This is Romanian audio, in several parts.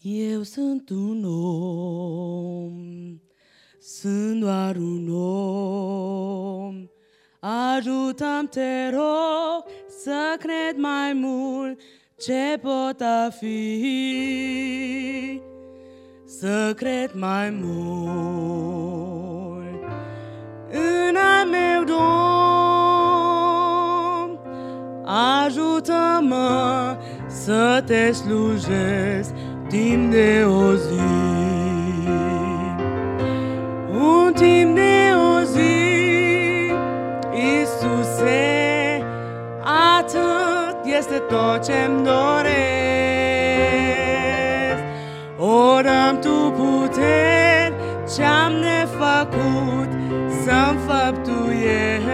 Eu sunt un om, sunt doar un om. Ajută-mi, te rog, să cred mai mult ce pot a fi. Să cred mai mult în al meu Domn. Ajută-mă să te slujesc timp de o zi. Un timp de o zi, Iisuse, atât este tot ce-mi doresc. Ori-mi Tu puteri ce-am nefăcut să-mi făptuiesc,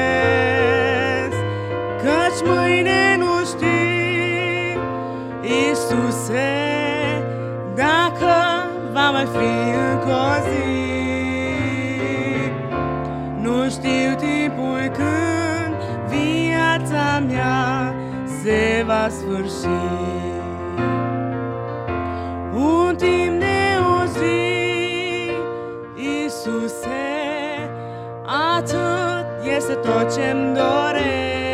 căci mâine nu știi, Iisuse, dacă va mai fi încă o zi. Nu știu timpul când viața mea se va sfârși. Un timp de o zi, Iisuse, atât este tot ce-mi doresc.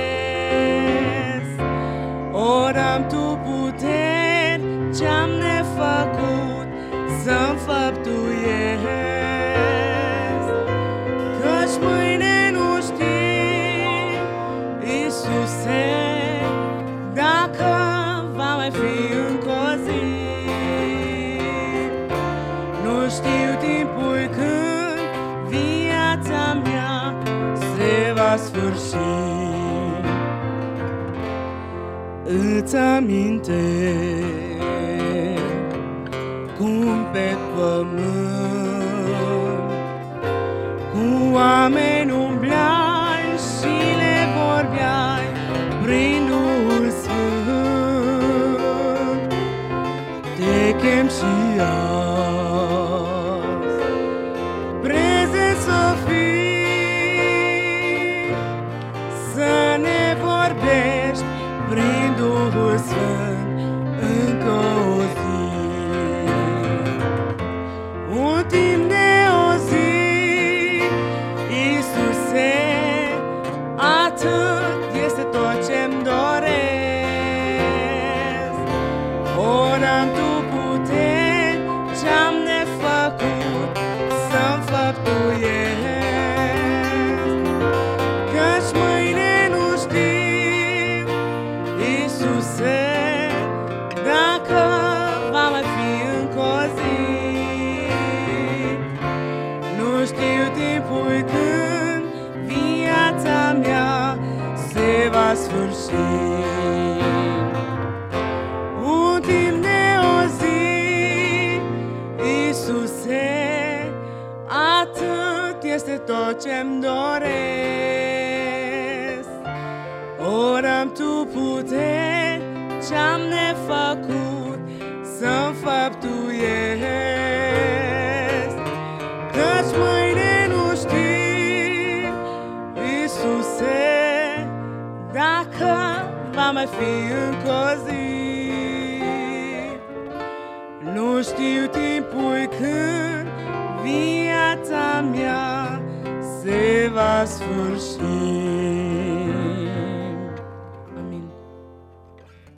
Ori-mi Tu puteri ce-am nefăcut să-mi făptuiesc, căci mâine nu știi, Iisuse, dacă va mai fi încă o zi. Nu știu timpul când viața mea se va sfârși. Îți amintesc cum pe pământ cu oameni umbleai și le vorbeai prin Duhul Sfânt. Te chem și azi, prezent să fii, să ne vorbești prin Duhul Sfânt încă o zi. Un timp de o zi, Iisuse, atât este tot ce-mi doresc. Ori-mi Tu puteri ce-am nefăcut să-mi făptuiesc, căci mâine nu știu, Iisuse, dacă va mai fi încă o zi. Nu știu timpul când viața mea se va sfârși. Un timp de o zi, Iisuse, atât este tot ce-mi doresc. Ori-mi Tu puteri ce-am nefăcut să-mi făptuiesc, căci mâine nu știi, Iisuse, dacă va mai fi încă o zi. Nu știu timpul când viața mea se va sfârși.